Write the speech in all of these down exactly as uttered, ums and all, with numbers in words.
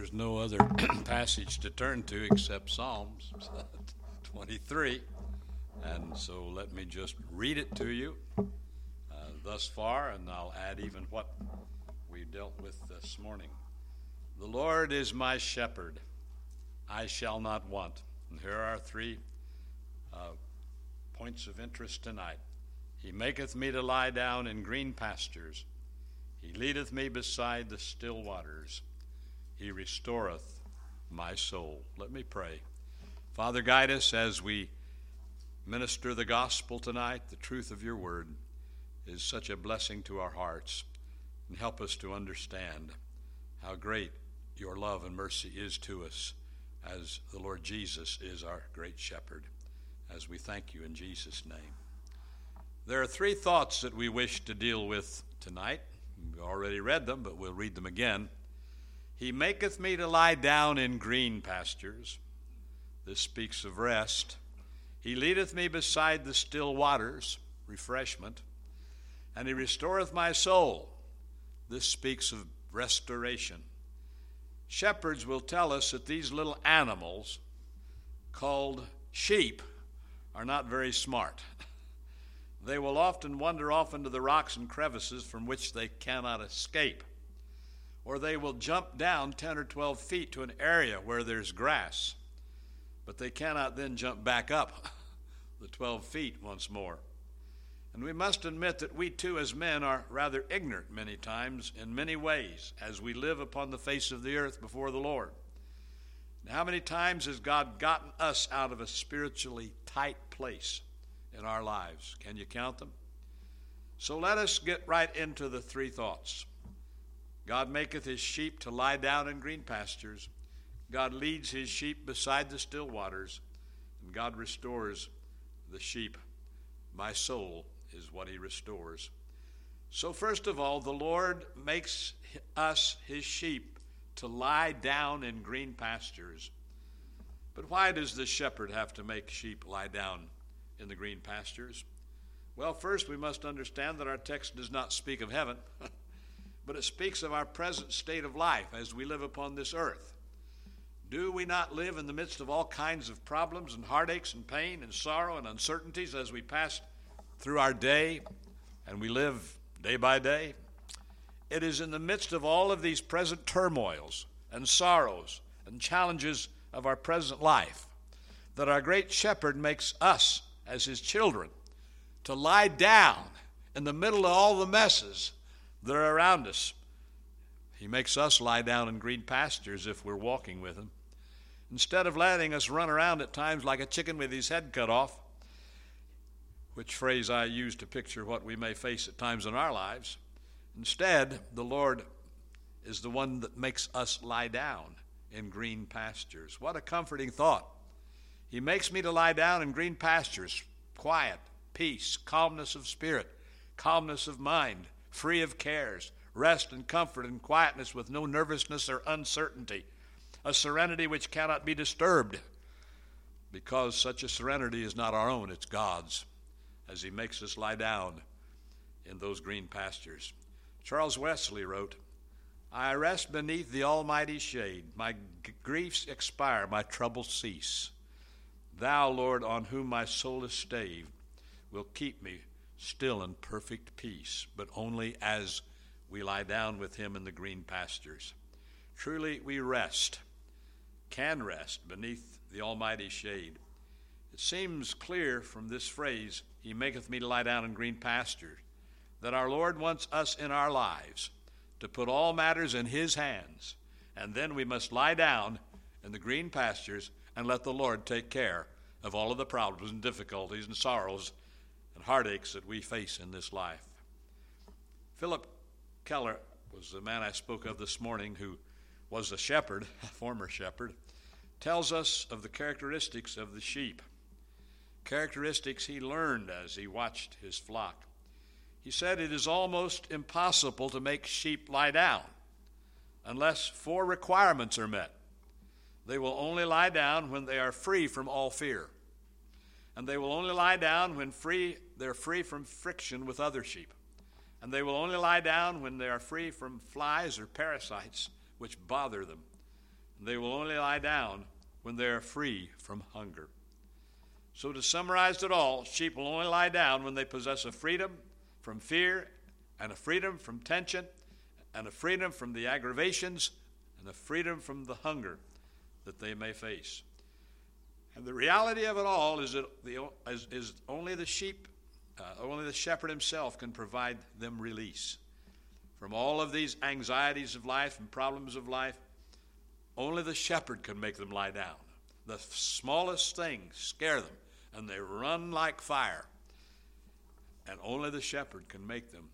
there's no other passage to turn to except Psalms twenty-three. And so let me just read it to you uh, thus far, and I'll add even what we dealt with this morning. The Lord is my shepherd, I shall not want. And here are three uh, points of interest tonight. He maketh me to lie down in green pastures. He leadeth me beside the still waters. He restoreth my soul. Let me pray. Father, guide us as we minister the gospel tonight. The truth of your word is such a blessing to our hearts. And help us to understand how great your love and mercy is to us as the Lord Jesus is our great shepherd. As we thank you in Jesus' name. There are three thoughts that we wish to deal with tonight. We've already read them, but we'll read them again. He maketh me to lie down in green pastures. This speaks of rest. He leadeth me beside the still waters, refreshment. And he restoreth my soul. This speaks of restoration. Shepherds will tell us that these little animals called sheep are not very smart. They will often wander off into the rocks and crevices from which they cannot escape. Or they will jump down ten or twelve feet to an area where there's grass. But they cannot then jump back up the twelve feet once more. And we must admit that we too as men are rather ignorant many times in many ways as we live upon the face of the earth before the Lord. And how many times has God gotten us out of a spiritually tight place in our lives? Can you count them? So let us get right into the three thoughts. God maketh his sheep to lie down in green pastures. God leads his sheep beside the still waters. And God restores the sheep. My soul is what he restores. So first of all, the Lord makes us his sheep to lie down in green pastures. But why does the shepherd have to make sheep lie down in the green pastures? Well, first we must understand that our text does not speak of heaven, but it speaks of our present state of life as we live upon this earth. Do we not live in the midst of all kinds of problems and heartaches and pain and sorrow and uncertainties as we pass through our day and we live day by day? It is in the midst of all of these present turmoils and sorrows and challenges of our present life that our great shepherd makes us as his children to lie down in the middle of all the messes that are around us. He makes us lie down in green pastures if we're walking with him. Instead of letting us run around at times like a chicken with his head cut off, which phrase I use to picture what we may face at times in our lives, instead, the Lord is the one that makes us lie down in green pastures. What a comforting thought. He makes me to lie down in green pastures, quiet, peace, calmness of spirit, calmness of mind, free of cares, rest and comfort and quietness with no nervousness or uncertainty, a serenity which cannot be disturbed, because such a serenity is not our own, it's God's, as he makes us lie down in those green pastures. Charles Wesley wrote, I rest beneath the almighty shade. My g- griefs expire, my troubles cease. Thou, Lord, on whom my soul is stayed, will keep me still in perfect peace, but only as we lie down with him in the green pastures. Truly we rest, can rest beneath the almighty shade. It seems clear from this phrase, he maketh me to lie down in green pastures, that our Lord wants us in our lives to put all matters in his hands, and then we must lie down in the green pastures and let the Lord take care of all of the problems and difficulties and sorrows and heartaches that we face in this life. Philip Keller was the man I spoke of this morning who was a shepherd, a former shepherd, tells us of the characteristics of the sheep, characteristics he learned as he watched his flock. He said it is almost impossible to make sheep lie down unless four requirements are met. They will only lie down when they are free from all fear. And they will only lie down when free, they're free from friction with other sheep. And they will only lie down when they are free from flies or parasites which bother them. They will only lie down when they are free from hunger. So to summarize it all, sheep will only lie down when they possess a freedom from fear and a freedom from tension and a freedom from the aggravations and a freedom from the hunger that they may face. And the reality of it all is that the, is, is only the sheep, uh, only the shepherd himself can provide them release from all of these anxieties of life and problems of life. Only the shepherd can make them lie down. The smallest things scare them, and they run like fire. And only the shepherd can make them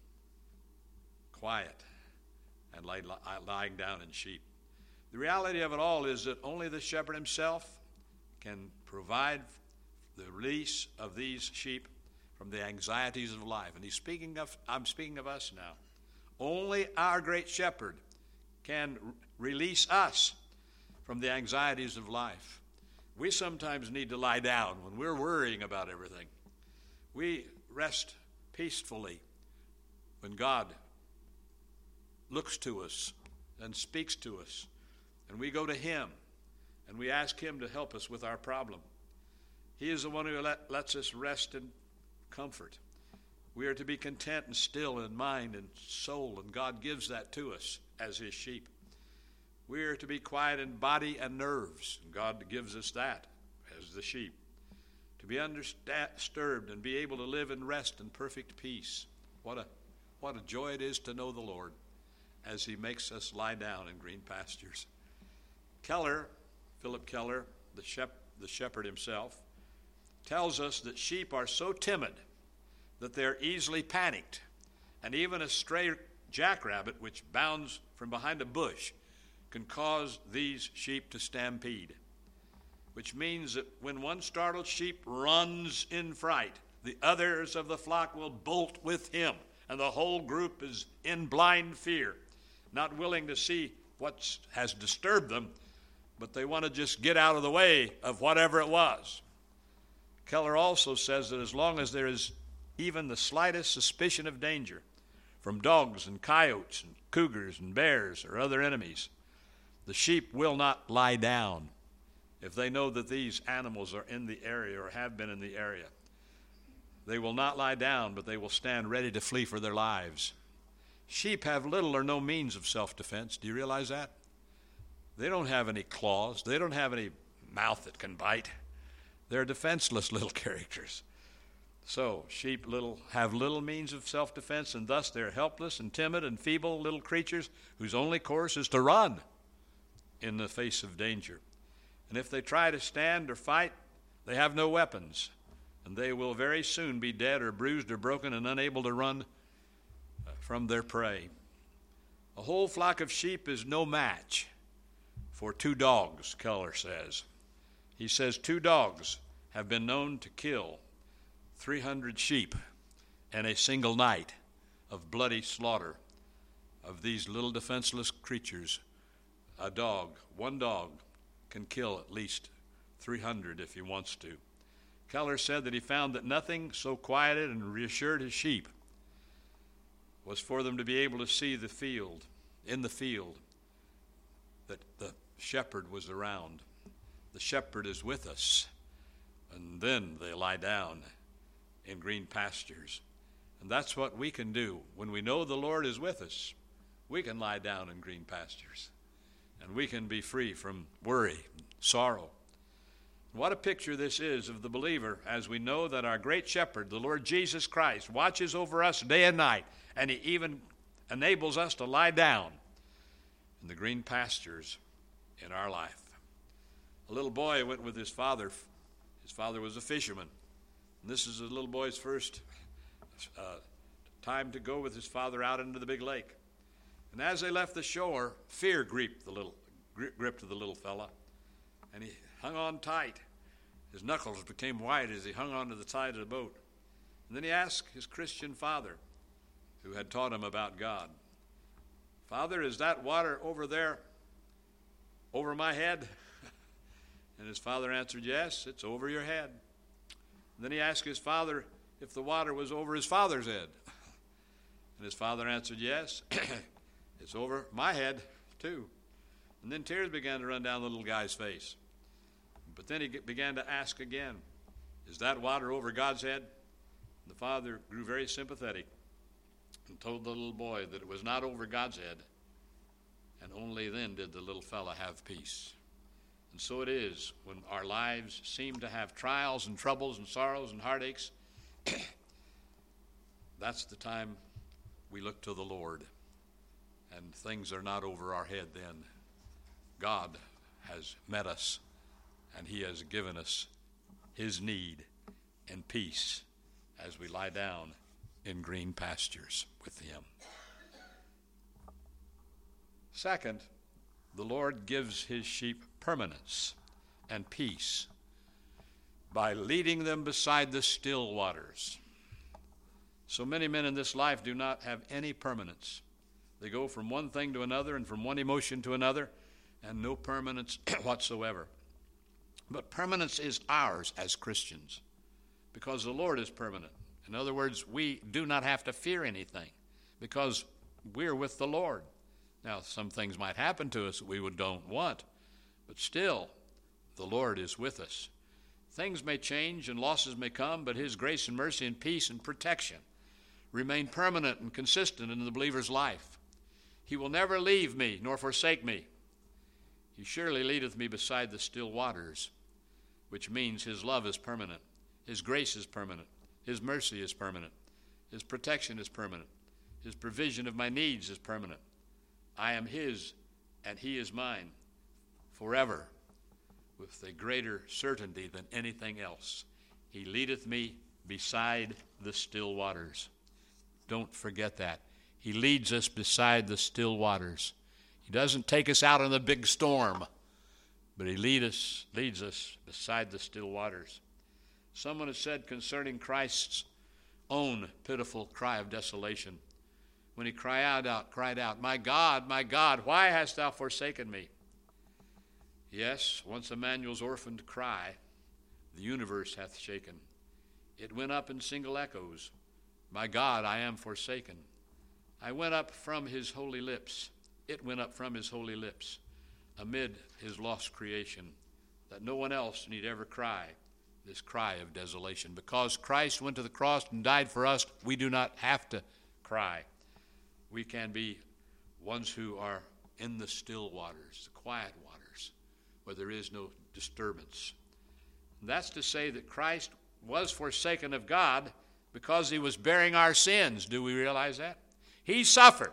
quiet and lie, lie, lying down in sheep. The reality of it all is that only the shepherd himself can provide the release of these sheep from the anxieties of life. And he's speaking of, I'm speaking of us now. Only our great shepherd can r- release us from the anxieties of life. We sometimes need to lie down when we're worrying about everything. We rest peacefully when God looks to us and speaks to us, and we go to him and we ask him to help us with our problem. He is the one who let, lets us rest in comfort. We are to be content and still in mind and soul, and God gives that to us as his sheep. We are to be quiet in body and nerves, and God gives us that as the sheep. To be undisturbed and be able to live in rest and perfect peace. What a, what a joy it is to know the Lord as he makes us lie down in green pastures. Keller, Philip Keller, the, shep, the shepherd himself, tells us that sheep are so timid that they're easily panicked. And even a stray jackrabbit, which bounds from behind a bush, can cause these sheep to stampede, which means that when one startled sheep runs in fright, the others of the flock will bolt with him, and the whole group is in blind fear, not willing to see what has disturbed them, but they want to just get out of the way of whatever it was. Keller also says that as long as there is even the slightest suspicion of danger from dogs and coyotes and cougars and bears or other enemies, the sheep will not lie down if they know that these animals are in the area or have been in the area. They will not lie down, but they will stand ready to flee for their lives. Sheep have little or no means of self-defense. Do you realize that? They don't have any claws. They don't have any mouth that can bite. They're defenseless little characters. So sheep little have little means of self-defense, and thus they're helpless and timid and feeble little creatures whose only course is to run in the face of danger. And if they try to stand or fight, they have no weapons, and they will very soon be dead or bruised or broken and unable to run from their prey. A whole flock of sheep is no match for two dogs, Keller says. He says two dogs have been known to kill three hundred sheep in a single night of bloody slaughter of these little defenseless creatures. A dog, one dog, can kill at least three hundred if he wants to. Keller said that he found that nothing so quieted and reassured his sheep was for them to be able to see the field, in the field, that the shepherd was around. The shepherd is with us, and then they lie down in green pastures. And that's what we can do. When we know the Lord is with us, we can lie down in green pastures, and we can be free from worry, sorrow. What a picture this is of the believer as we know that our great shepherd, the Lord Jesus Christ, watches over us day and night, and he even enables us to lie down in the green pastures in our life. A little boy went with his father. His father was a fisherman. And this is the little boy's first uh, time to go with his father out into the big lake. And as they left the shore, fear gripped the little, gripped the little fella, and he hung on tight. His knuckles became white as he hung onto the side of the boat. And then he asked his Christian father, who had taught him about God, "Father, is that water over there over my head?" And his father answered, "Yes, it's over your head." And then he asked his father if the water was over his father's head. And his father answered, "Yes, it's over my head too." And then tears began to run down the little guy's face. But then he began to ask again, is that water over God's head? The father grew very sympathetic and told the little boy that it was not over God's head. And only then did the little fella have peace. And so it is when our lives seem to have trials and troubles and sorrows and heartaches. That's the time we look to the Lord. And things are not over our head then. God has met us, and he has given us his need and peace as we lie down in green pastures with him. Second, the Lord gives his sheep permanence and peace by leading them beside the still waters. So many men in this life do not have any permanence. They go from one thing to another and from one emotion to another, and no permanence whatsoever. But permanence is ours as Christians because the Lord is permanent. In other words, we do not have to fear anything because we're with the Lord. Now, some things might happen to us that we would don't want, but still, the Lord is with us. Things may change and losses may come, but his grace and mercy and peace and protection remain permanent and consistent in the believer's life. He will never leave me nor forsake me. He surely leadeth me beside the still waters, which means his love is permanent, his grace is permanent, his mercy is permanent, his protection is permanent, his provision of my needs is permanent. I am his and he is mine forever with a greater certainty than anything else. He leadeth me beside the still waters. Don't forget that. He leads us beside the still waters. He doesn't take us out in the big storm, but he lead us, leads us beside the still waters. Someone has said concerning Christ's own pitiful cry of desolation, when he cried out, cried out, my God, my God, why hast thou forsaken me? Yes, once Emmanuel's orphaned cry, the universe hath shaken. It went up in single echoes, my God, I am forsaken. I went up from his holy lips. It went up from his holy lips amid his lost creation, that no one else need ever cry this cry of desolation. Because Christ went to the cross and died for us, we do not have to cry. We can be ones who are in the still waters, the quiet waters, where there is no disturbance. And that's to say that Christ was forsaken of God because he was bearing our sins. Do we realize that? He suffered.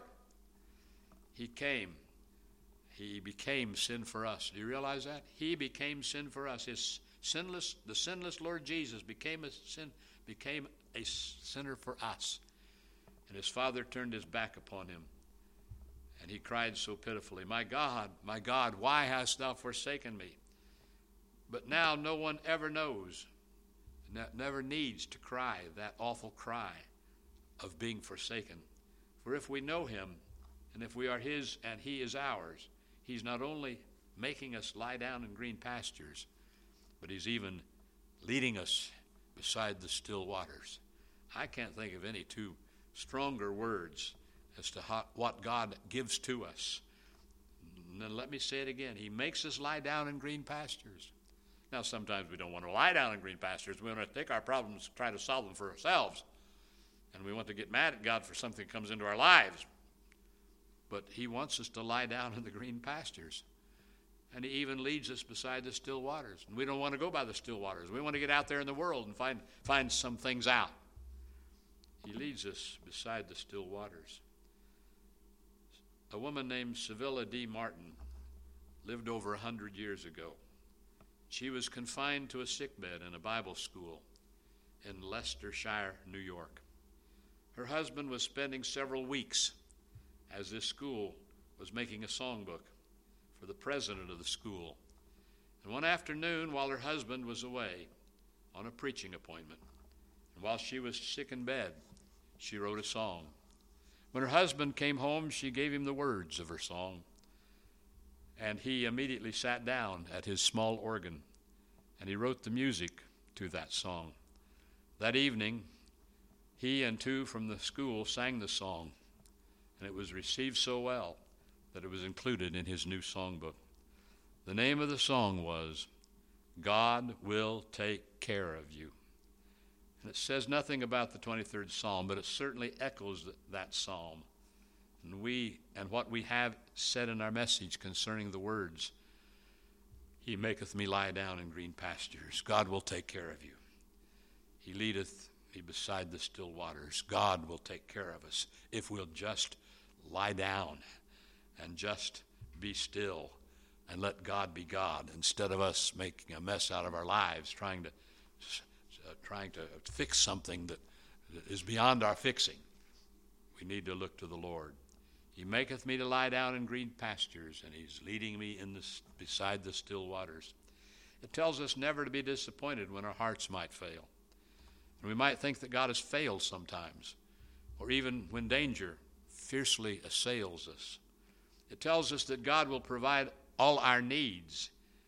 He came. He became sin for us. Do you realize that? He became sin for us. His sinless, the sinless Lord Jesus became a sin, became a sinner for us. And his Father turned his back upon him. And he cried so pitifully, my God, my God, why hast thou forsaken me? But now no one ever knows, never needs to cry that awful cry of being forsaken. For if we know him, and if we are his and he is ours, he's not only making us lie down in green pastures, but he's even leading us beside the still waters. I can't think of any two stronger words as to how, what God gives to us. And then let me say it again. He makes us lie down in green pastures. Now, sometimes we don't want to lie down in green pastures. We want to take our problems, try to solve them for ourselves. And we want to get mad at God for something that comes into our lives. But he wants us to lie down in the green pastures. And he even leads us beside the still waters. And we don't want to go by the still waters. We want to get out there in the world and find, find some things out. He leads us beside the still waters. A woman named Sevilla D. Martin lived over a hundred years ago. She was confined to a sickbed in a Bible school in Leicestershire, New York. Her husband was spending several weeks as this school was making a songbook for the president of the school. And one afternoon, while her husband was away on a preaching appointment, and while she was sick in bed, she wrote a song. When her husband came home, she gave him the words of her song, and he immediately sat down at his small organ, and he wrote the music to that song. That evening, he and two from the school sang the song, and it was received so well that it was included in his new songbook. The name of the song was, God Will Take Care of You. And it says nothing about the twenty-third Psalm, but it certainly echoes that psalm. And we and what we have said in our message concerning the words, He maketh me lie down in green pastures. God will take care of you. He leadeth me beside the still waters. God will take care of us if we'll just lie down and just be still and let God be God, instead of us making a mess out of our lives, trying to uh, trying to fix something that is beyond our fixing. We need to look to the Lord. He maketh me to lie down in green pastures, and He's leading me in the, beside the still waters. It tells us never to be disappointed when our hearts might fail. And we might think that God has failed sometimes, or even when danger fiercely assails us. It tells us that God will provide all our needs,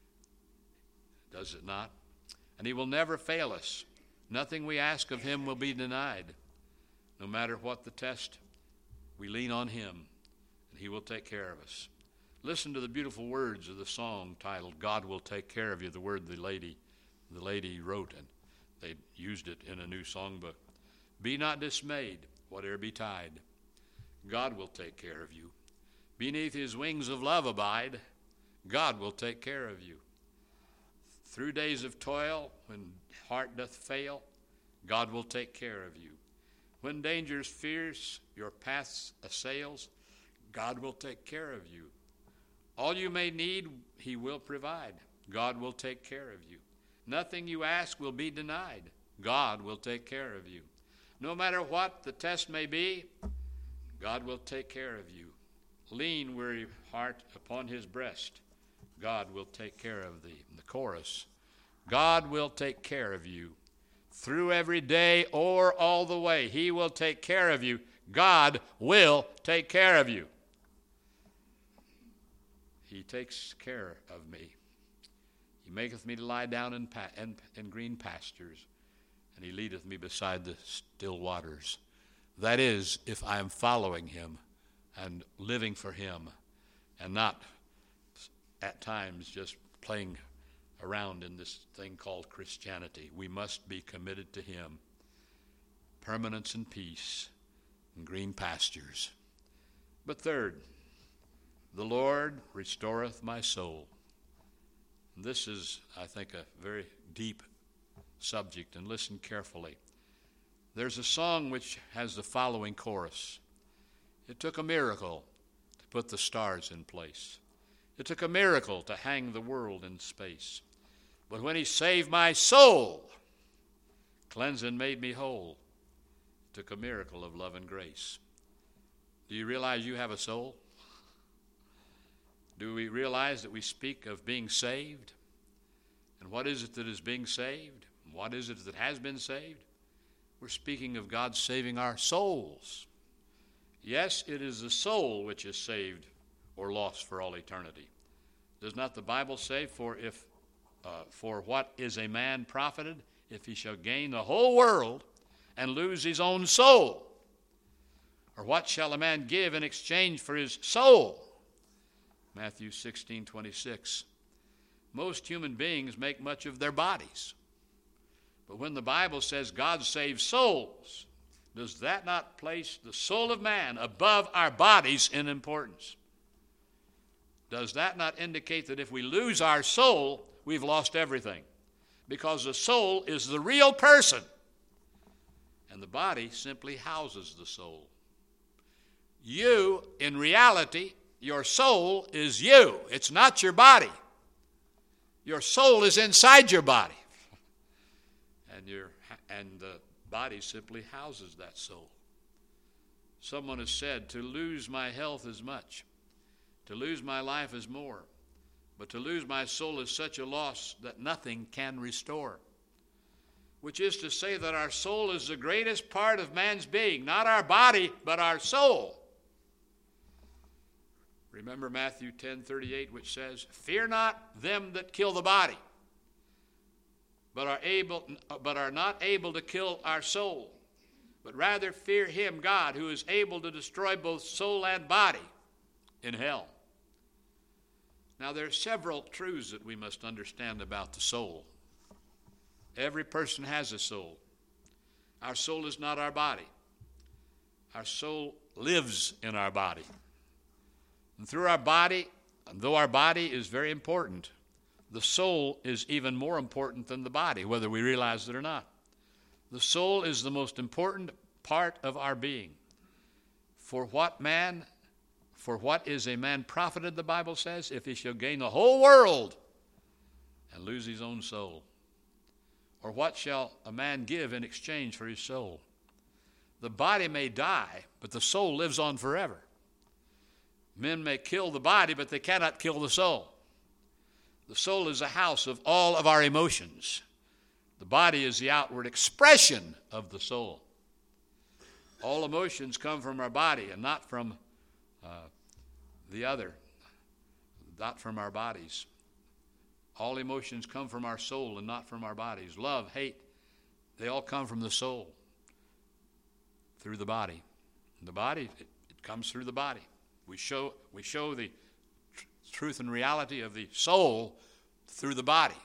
does it not? And He will never fail us. Nothing we ask of Him will be denied. No matter what the test, we lean on Him, and He will take care of us. Listen to the beautiful words of the song titled, God Will Take Care of You, the word the lady, the lady wrote, and they used it in a new songbook. Be not dismayed, whate'er betide. God will take care of you. Beneath His wings of love abide. God will take care of you. Through days of toil, when heart doth fail, God will take care of you. When dangers fierce your paths assails, God will take care of you. All you may need, He will provide. God will take care of you. Nothing you ask will be denied. God will take care of you. No matter what the test may be, God will take care of you. Lean, weary heart, upon His breast. God will take care of thee. In the chorus, God will take care of you. Through every day or all the way, He will take care of you. God will take care of you. He takes care of me. He maketh me to lie down in, pa- in, in green pastures, and He leadeth me beside the still waters. That is, if I am following Him and living for Him, and not at times just playing around in this thing called Christianity. We must be committed to Him. Permanence and peace and green pastures. But third, the Lord restoreth my soul. This is, I think, a very deep subject, and listen carefully. There's a song which has the following chorus. It took a miracle to put the stars in place. It took a miracle to hang the world in space. But when He saved my soul, cleansed and made me whole, it took a miracle of love and grace. Do you realize you have a soul? Do we realize that we speak of being saved? And what is it that is being saved? What is it that has been saved? We're speaking of God saving our souls. Yes, it is the soul which is saved or lost for all eternity. Does not the Bible say, for if uh, for what is a man profited if he shall gain the whole world and lose his own soul? Or what shall a man give in exchange for his soul? Matthew sixteen twenty-six. Most human beings make much of their bodies. But when the Bible says God saves souls, does that not place the soul of man above our bodies in importance? Does that not indicate that if we lose our soul, we've lost everything? Because the soul is the real person, and the body simply houses the soul. You, in reality, your soul is you. It's not your body. Your soul is inside your body. And your and the body simply houses that soul. Someone has said, to lose my health is much. To lose my life is more. But to lose my soul is such a loss that nothing can restore. Which is to say that our soul is the greatest part of man's being. Not our body, but our soul. Remember Matthew ten thirty-eight, which says, fear not them that kill the body, but are able, but are not able to kill our soul, but rather fear Him, God, who is able to destroy both soul and body in hell. Now, there are several truths that we must understand about the soul. Every person has a soul. Our soul is not our body. Our soul lives in our body. And through our body, and though our body is very important, the soul is even more important than the body, whether we realize it or not. The soul is the most important part of our being. For what man, for what is a man profited, the Bible says, if he shall gain the whole world and lose his own soul? Or what shall a man give in exchange for his soul? The body may die, but the soul lives on forever. Men may kill the body, but they cannot kill the soul. The soul is a house of all of our emotions. The body is the outward expression of the soul. All emotions come from our body and not from uh, the other, not from our bodies. All emotions come from our soul and not from our bodies. Love, hate, they all come from the soul through the body. And the body, it, it comes through the body. We show, we show the tr- truth and reality of the soul through the body.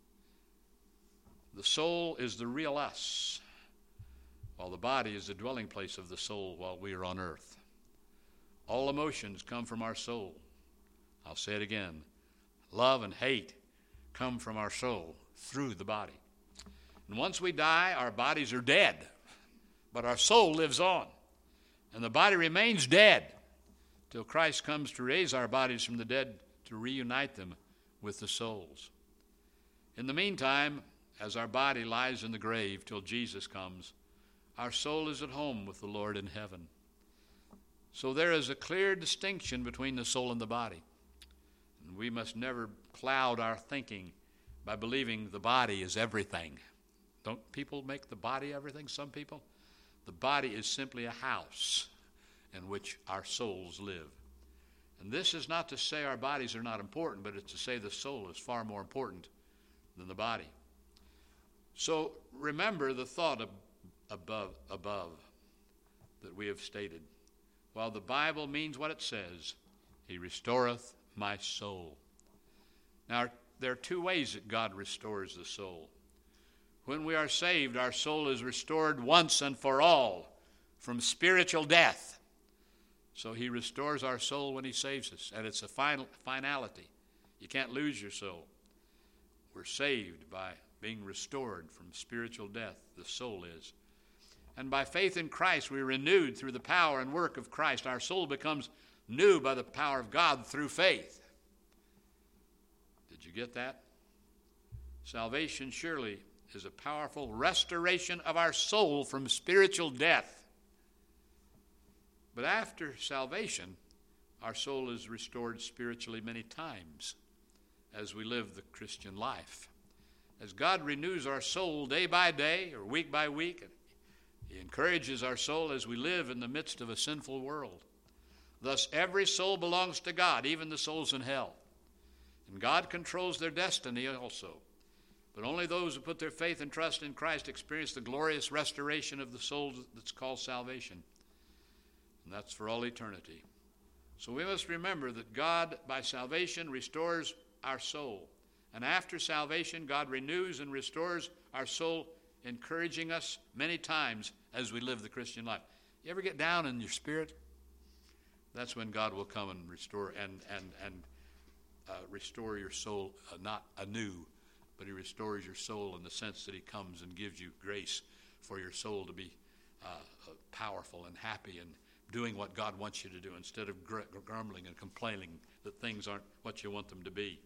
The soul is the real us, while the body is the dwelling place of the soul while we are on earth. All emotions come from our soul. I'll say it again. Love and hate come from our soul through the body. And once we die, our bodies are dead, but our soul lives on. And the body remains dead till Christ comes to raise our bodies from the dead to reunite them with the souls. In the meantime, as our body lies in the grave till Jesus comes, our soul is at home with the Lord in heaven. So there is a clear distinction between the soul and the body. And we must never cloud our thinking by believing the body is everything. Don't people make the body everything, some people? The body is simply a house in which our souls live. And this is not to say our bodies are not important, but it's to say the soul is far more important than the body. So remember the thought of above, above that we have stated. While the Bible means what it says, he restoreth my soul. Now, there are two ways that God restores the soul. When we are saved, our soul is restored once and for all from spiritual death. So he restores our soul when he saves us, and it's a final finality. You can't lose your soul. We're saved by being restored from spiritual death, the soul is. And by faith in Christ, we're renewed through the power and work of Christ. Our soul becomes new by the power of God through faith. Did you get that? Salvation surely is a powerful restoration of our soul from spiritual death. But after salvation, our soul is restored spiritually many times as we live the Christian life. As God renews our soul day by day or week by week, he encourages our soul as we live in the midst of a sinful world. Thus, every soul belongs to God, even the souls in hell. And God controls their destiny also. But only those who put their faith and trust in Christ experience the glorious restoration of the soul that's called salvation. And that's for all eternity. So we must remember that God, by salvation, restores our soul. And after salvation, God renews and restores our soul, encouraging us many times as we live the Christian life. You ever get down in your spirit? That's when God will come and restore and and and uh, restore your soul, uh, not anew, but he restores your soul in the sense that he comes and gives you grace for your soul to be uh, uh, powerful and happy and doing what God wants you to do instead of gr- grumbling and complaining that things aren't what you want them to be.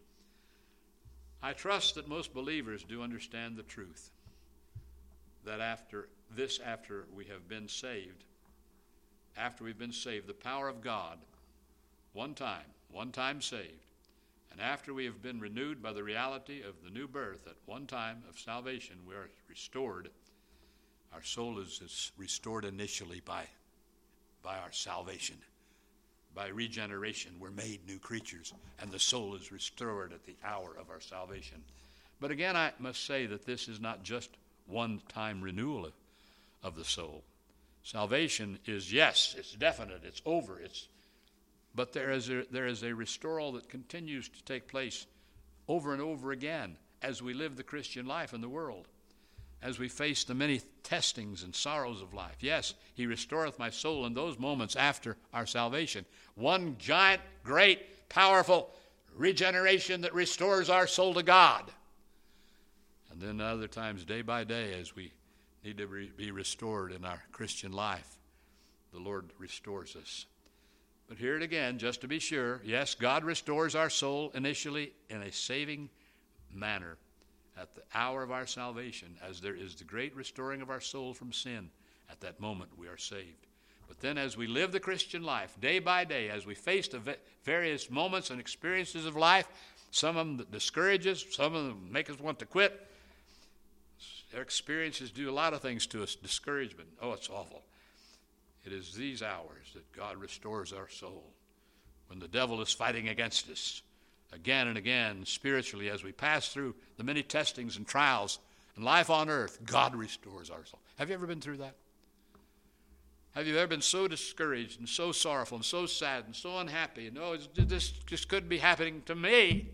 I trust that most believers do understand the truth that after this, after we have been saved, after we've been saved, the power of God, one time, one time saved, and after we have been renewed by the reality of the new birth, at one time of salvation, we are restored. Our soul is, is restored initially by, by our salvation. By regeneration, we're made new creatures, and the soul is restored at the hour of our salvation. But again, I must say that this is not just one-time renewal of, of the soul. Salvation is, yes, it's definite, it's over, it's But there is a, there is a restoral that continues to take place over and over again as we live the Christian life in the world, as we face the many testings and sorrows of life. Yes, he restoreth my soul in those moments after our salvation. One giant, great, powerful regeneration that restores our soul to God. And then other times, day by day, as we need to re- be restored in our Christian life, the Lord restores us. But hear it again, just to be sure. Yes, God restores our soul initially in a saving manner at the hour of our salvation, as there is the great restoring of our soul from sin. At that moment, we are saved. But then as we live the Christian life, day by day, as we face the various moments and experiences of life, some of them that discourage us, some of them make us want to quit. Their experiences do a lot of things to us. Discouragement. Oh, it's awful. It is these hours that God restores our soul, when the devil is fighting against us again and again spiritually. As we pass through the many testings and trials and life on earth, God restores our soul. Have you ever been through that? Have you ever been so discouraged and so sorrowful and so sad and so unhappy? And oh, this just couldn't be happening to me.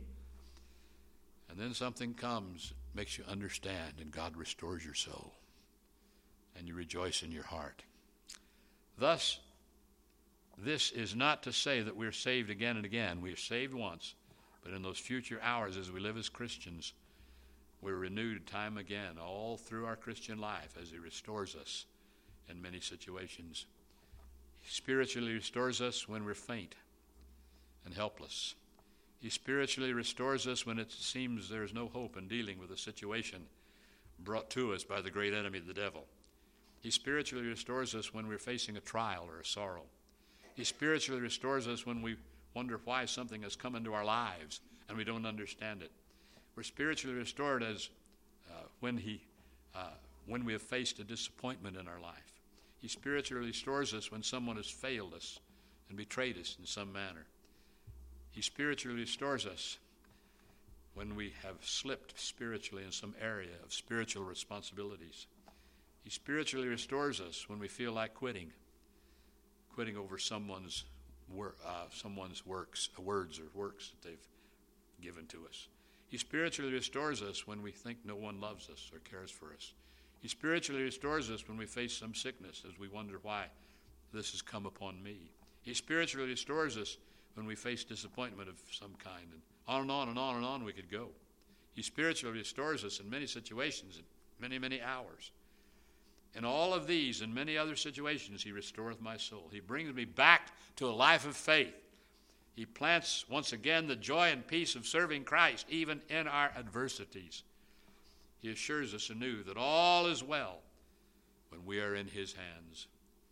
And then something comes, makes you understand, and God restores your soul. And you rejoice in your heart. Thus, this is not to say that we're saved again and again. We are saved once. But in those future hours as we live as Christians, we're renewed time again all through our Christian life as he restores us in many situations. He spiritually restores us when we're faint and helpless. He spiritually restores us when it seems there's no hope in dealing with a situation brought to us by the great enemy, the devil. He spiritually restores us when we're facing a trial or a sorrow. He spiritually restores us when we wonder why something has come into our lives and we don't understand it. We're spiritually restored as uh, when he, uh, when we have faced a disappointment in our life. He spiritually restores us when someone has failed us and betrayed us in some manner. He spiritually restores us when we have slipped spiritually in some area of spiritual responsibilities. He spiritually restores us when we feel like quitting, quitting over someone's wor- uh, someone's works, uh, words or works that they've given to us. He spiritually restores us when we think no one loves us or cares for us. He spiritually restores us when we face some sickness, as we wonder why this has come upon me. He spiritually restores us when we face disappointment of some kind, and on and on and on and on we could go. He spiritually restores us in many situations, in many, many hours. In all of these and many other situations, he restoreth my soul. He brings me back to a life of faith. He plants once again the joy and peace of serving Christ, even in our adversities. He assures us anew that all is well when we are in his hands.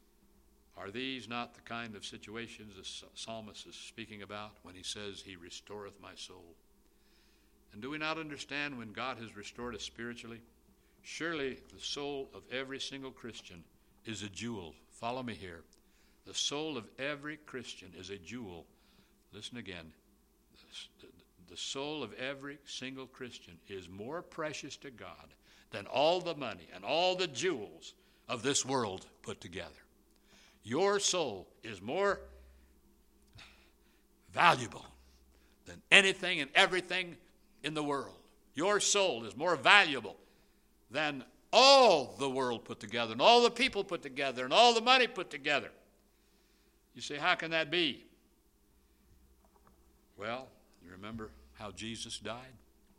Are these not the kind of situations the psalmist is speaking about when he says, he restoreth my soul? And do we not understand when God has restored us spiritually? Surely the soul of every single Christian is a jewel. Follow me here. The soul of every Christian is a jewel. Listen again. The soul of every single Christian is more precious to God than all the money and all the jewels of this world put together. Your soul is more valuable than anything and everything in the world. Your soul is more valuable than all the world put together and all the people put together and all the money put together. You say, how can that be? Well, you remember how Jesus died?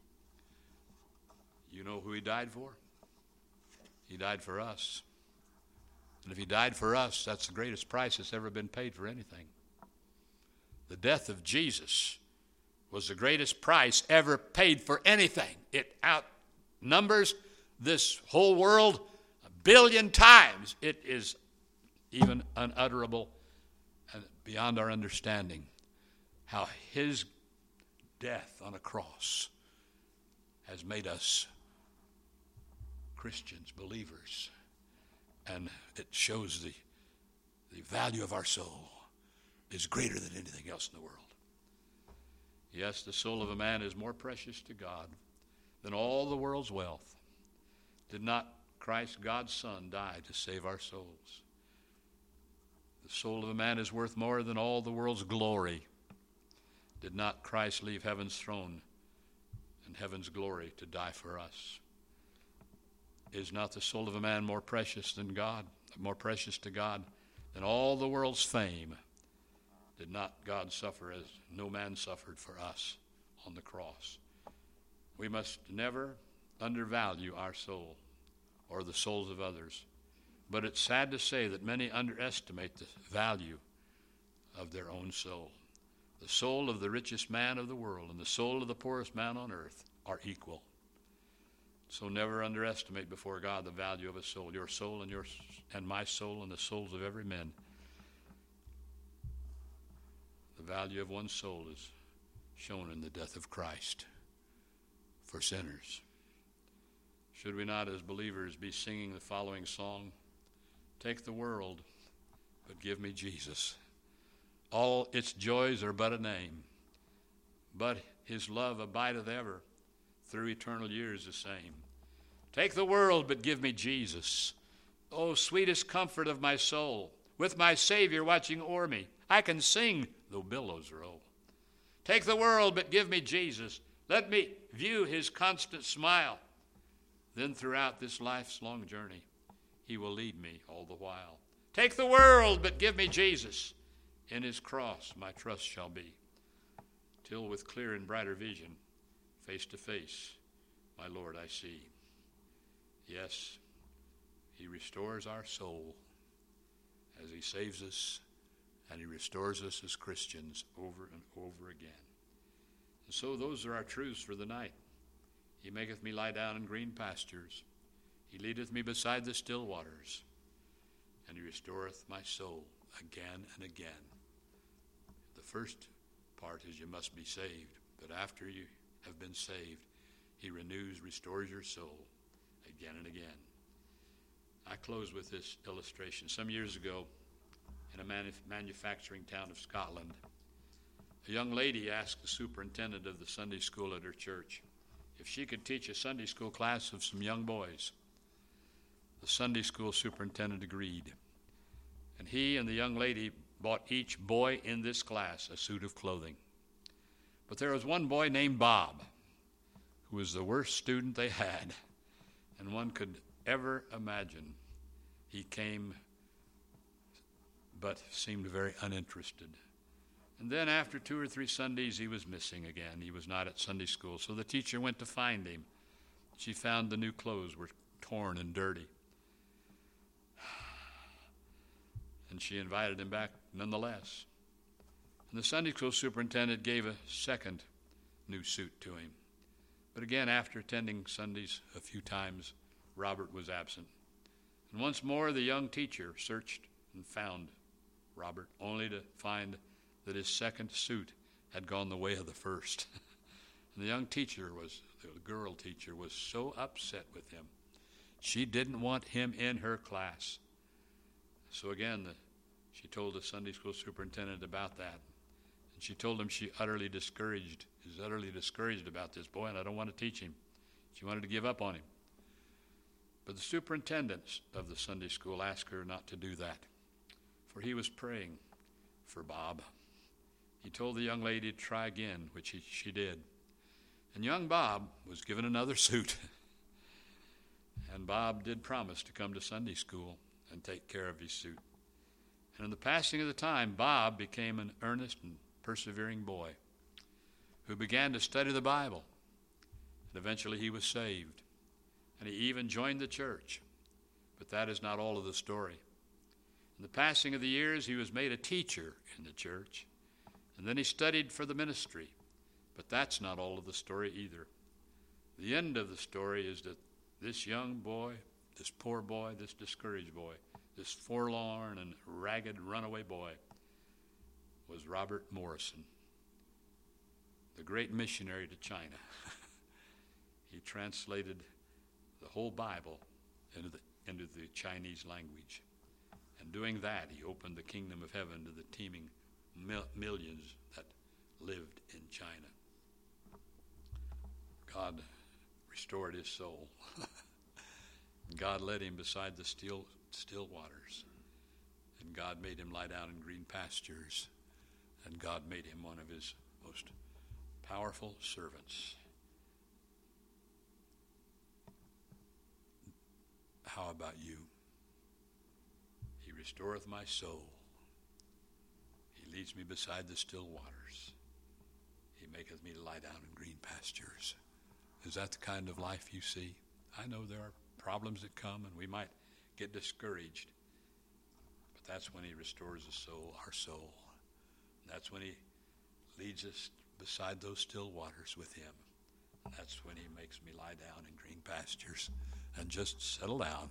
You know who he died for? He died for us. And if he died for us, that's the greatest price that's ever been paid for anything. The death of Jesus was the greatest price ever paid for anything. It outnumbers this whole world a billion times. It is even unutterable and beyond our understanding how his death on a cross has made us Christians, believers. And it shows the, the value of our soul is greater than anything else in the world. Yes, the soul of a man is more precious to God than all the world's wealth. Did not Christ, God's Son, die to save our souls? The The soul of a man is worth more than all the world's glory. Did not Christ leave heaven's throne and heaven's glory to die for us? Is not the soul of a man more precious than God, more precious to God than all the world's fame? Did not God suffer as no man suffered for us on the cross? We must never undervalue our soul or the souls of others. But it's sad to say that many underestimate the value of their own soul. The soul of the richest man of the world and the soul of the poorest man on earth are equal. So never underestimate before God the value of a soul. Your soul and your and my soul and the souls of every man. The value of one soul is shown in the death of Christ for sinners. Should we not, as believers, be singing the following song? Take the world, but give me Jesus. All its joys are but a name, but his love abideth ever, through eternal years the same. Take the world, but give me Jesus. Oh, sweetest comfort of my soul, with my Savior watching o'er me, I can sing though billows roll. Take the world, but give me Jesus. Let me view his constant smile. Then throughout this life's long journey, he will lead me all the while. Take the world, but give me Jesus. In his cross my trust shall be, till with clear and brighter vision, face to face, my Lord I see. Yes, he restores our soul as he saves us, and he restores us as Christians over and over again. And so those are our truths for the night. He maketh me lie down in green pastures. He leadeth me beside the still waters, and he restoreth my soul again and again. The first part is you must be saved, but after you have been saved, he renews, restores your soul again and again. I close with this illustration. Some years ago, in a manuf- manufacturing town of Scotland, a young lady asked the superintendent of the Sunday school at her church if she could teach a Sunday school class of some young boys. The Sunday school superintendent agreed, and he and the young lady bought each boy in this class a suit of clothing. But there was one boy named Bob who was the worst student they had, and one could ever imagine. He came but seemed very uninterested. And then after two or three Sundays, he was missing again. He was not at Sunday school. So the teacher went to find him. She found the new clothes were torn and dirty. And she invited him back nonetheless. And the Sunday school superintendent gave a second new suit to him. But again, after attending Sundays a few times, Robert was absent. And once more, the young teacher searched and found Robert, only to find that his second suit had gone the way of the first. And the young teacher was, the girl teacher, was so upset with him. She didn't want him in her class. So again, the, she told the Sunday school superintendent about that. And she told him she utterly discouraged, is utterly discouraged about this boy, and I don't want to teach him. She wanted to give up on him. But the superintendent of the Sunday school asked her not to do that, for he was praying for Bob. He told the young lady to try again, which he, she did. And young Bob was given another suit. And Bob did promise to come to Sunday school and take care of his suit. And in the passing of the time, Bob became an earnest and persevering boy who began to study the Bible. And eventually he was saved. And he even joined the church. But that is not all of the story. In the passing of the years, he was made a teacher in the church. And then he studied for the ministry. But that's not all of the story either. The end of the story is that this young boy, this poor boy, this discouraged boy, this forlorn and ragged runaway boy was Robert Morrison, the great missionary to China. He translated the whole Bible into the, into the Chinese language. And doing that, he opened the kingdom of heaven to the teeming mil- millions that lived in China. God restored his soul. God led him beside the still, still waters. and God made him lie down in green pastures, and God made him one of his most powerful servants. How about you? He restoreth my soul. He leads me beside the still waters. He maketh me to lie down in green pastures. Is that the kind of life you see? I know there are problems that come, and we might get discouraged. But that's when he restores the soul, our soul. That's when he leads us beside those still waters with him. That's when he makes me lie down in green pastures and just settle down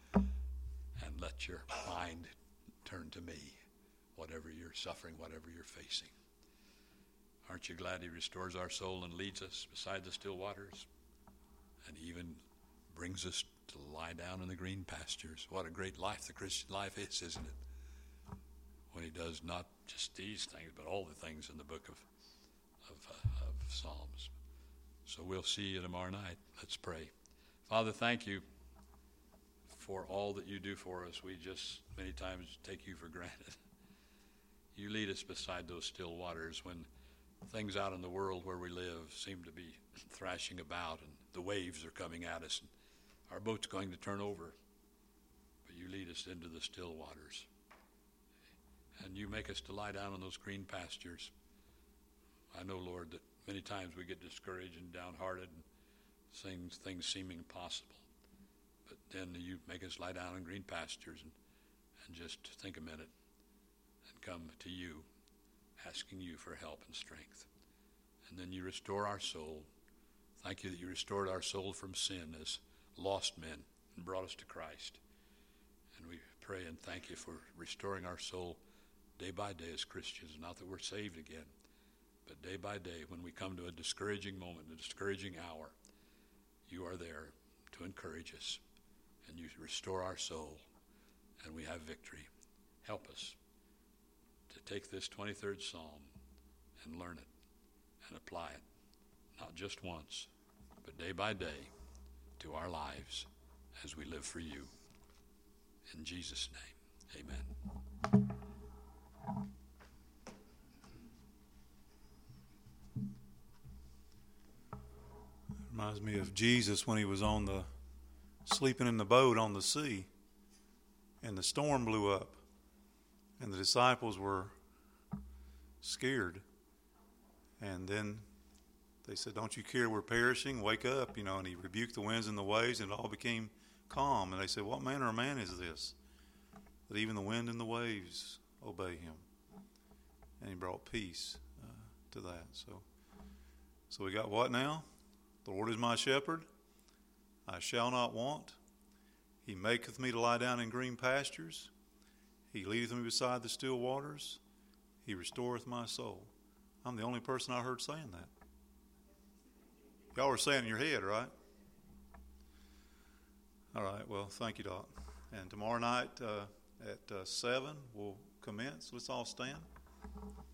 and let your mind turn to me, whatever you're suffering, whatever you're facing. Aren't you glad he restores our soul and leads us beside the still waters, and even brings us to lie down in the green pastures? What a great life the Christian life is, isn't it? When he does not just these things, but all the things in the book of of, uh, of Psalms. So we'll see you tomorrow night. Let's pray. Father, thank you for all that you do for us. We just many times take you for granted. You lead us beside those still waters when things out in the world where we live seem to be thrashing about and the waves are coming at us and our boat's going to turn over. But you lead us into the still waters. And you make us to lie down in those green pastures. I know, Lord, that many times we get discouraged and downhearted and things, things seem impossible. But then you make us lie down in green pastures and, and just think a minute and come to you, asking you for help and strength. And then you restore our soul. Thank you that you restored our soul from sin as lost men and brought us to Christ. And we pray and thank you for restoring our soul day by day as Christians. Not that we're saved again, but day by day when we come to a discouraging moment, a discouraging hour, you are there to encourage us, and you restore our soul, and we have victory. Help us to take this twenty-third Psalm and learn it and apply it, not just once, but day by day to our lives as we live for you. In Jesus' name, amen. Reminds me of Jesus when he was on the sleeping in the boat on the sea, and the storm blew up, and the disciples were scared. And then they said, "Don't you care we're perishing? Wake up," you know. And he rebuked the winds and the waves, and it all became calm. And they said, "What manner of man is this, that even the wind and the waves obey him?" And he brought peace uh, to that. So, so we got what now? The Lord is my shepherd, I shall not want. He maketh me to lie down in green pastures. He leadeth me beside the still waters. He restoreth my soul. I'm the only person I heard saying that. Y'all were saying in your head, right? All right, well, thank you, Doc. And tomorrow night uh, at uh, seven, we'll commence. Let's all stand.